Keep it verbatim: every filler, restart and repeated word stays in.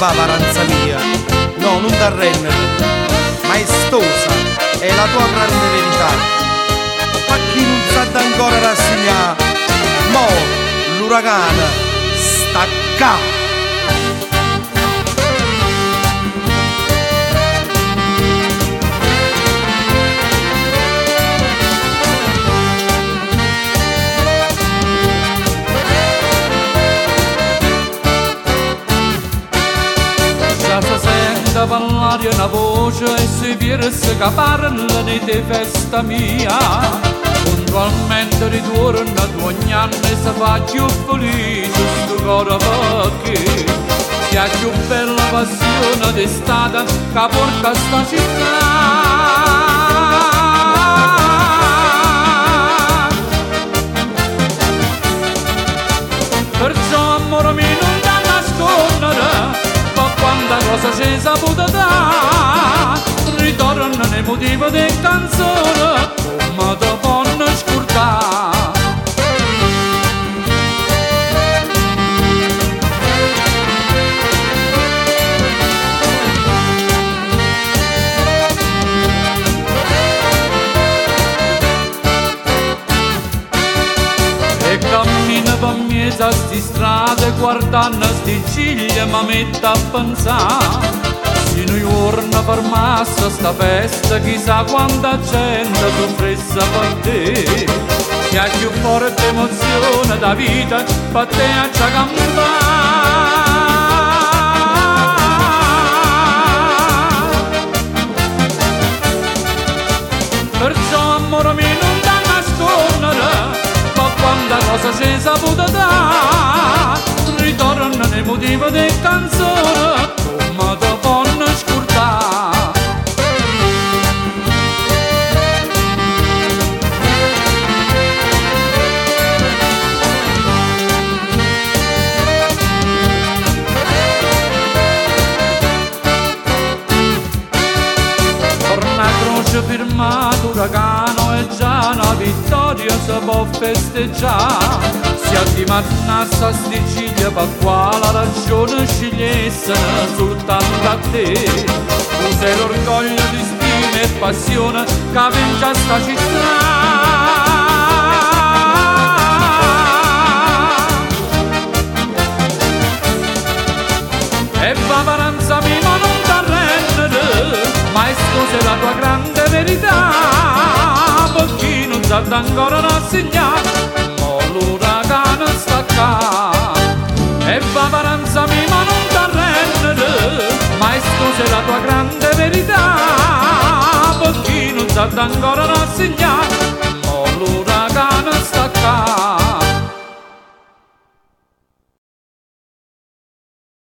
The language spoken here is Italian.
va paranza mia, no, non t'arrendere, maestosa, è la tua grande verità. Ma chi non sa ancora rassegnare, mo l'uragano stacca. Parlare una voce e si virse che parla di te festa mia. Puntualmente ritorna tu ogni anno e si fa più felice sto cuore perché sia più bella passione d'estate che porta sta città. Perciò amore mio non da nascondere, quanta cosa c'è saputo da, ritorna nei motivi di canzone, ma te vanno scordare. E cammina per mezzo a sti strade, guardando sti ciglia mi mette a pensare. Se noi giorno fermasse sta festa, chissà quanta gente soffresse per te. Che ha più forte emozione da vita, per te a già cantare. Perciò amore mio non da nascondere, quanta cosa c'è saputo da, ritorna nei motivi di canzone, ma te vanno scordare. Torna a croce firmato uragano e già una vittoria si può festeggiare. Sia di mattinassa a sti ciglia per quale ragione scegliesse soltanto a te. Tu sei l'orgoglio di stima e passione che vince a sta città. E va paranza mia ma non t'arrendere, maestro sei la tua grande verità. Per chi non sa ancora rassegnare, mo l'uragano stacca. E va paranza mia ma non t'arrendere, maestro sei la tua grande verità. Per chi non sa ancora rassegnare,